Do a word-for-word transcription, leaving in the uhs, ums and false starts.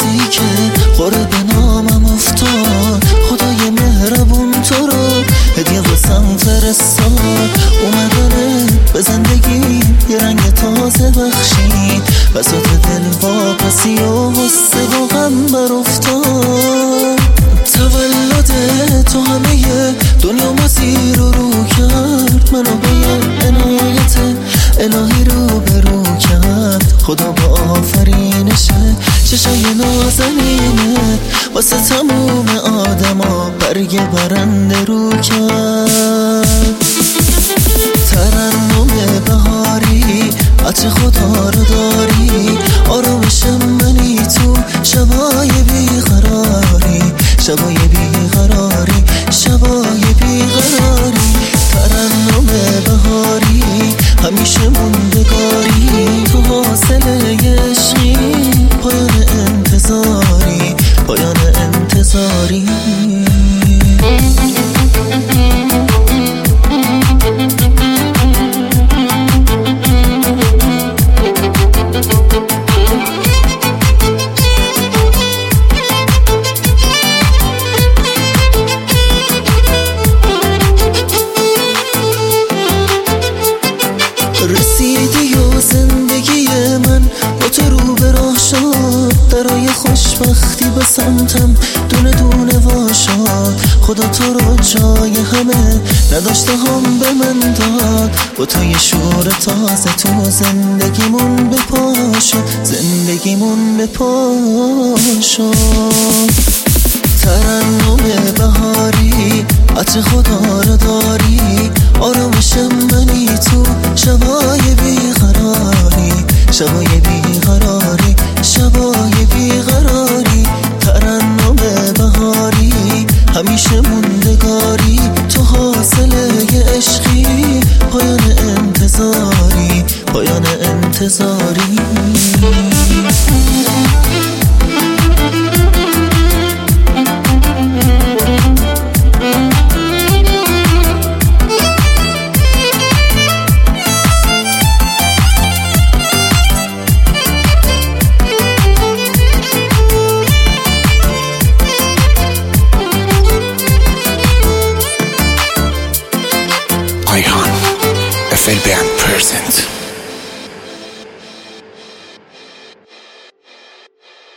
روزی که خوره به نامم افتاد، خدای مهربون تو رو هدیه واسم فرستاد. اومدنه به زندگی یه رنگ تازه بخشید، بساط دل واپسی و غصه و غم بر افتاد. تولد تو همه دنیا ما زیر و رو کرد، منو به یه عنایت الهی رو برو کرد. خدا با آفرینشه چشای نازنینت واسه تموم آدما برگ برنده رو کرد. ترنم بهاری عطر خدا رو داری، آرامش منی تو شبای بیقراری، شبای بیقراری، شبای بیقراری. ترنم بهاری همیشه موندگاری، تو حاصله عشقی، پایان انتظاری، پایان انتظاری. رسیدی و زندگی من با تو رو به راه شد، درای خوشبختی به سمتم دونه دونه وا شد. خدا تو رو جای همه نداشته هم به من داد، با تو یه شور تازه تو زندگیمون به پا شد، زندگیمون به پا شد. ترنم بهاری عطر خدا رو داری، آرامش منی تو شبای بیقراری، شبای بیقراری، شبای بیقراری. ترنم بهاری همیشه موندگاری، تو حاصله عشقی، پایان انتظاری، پایان انتظاری. Ayhan, F L Band present.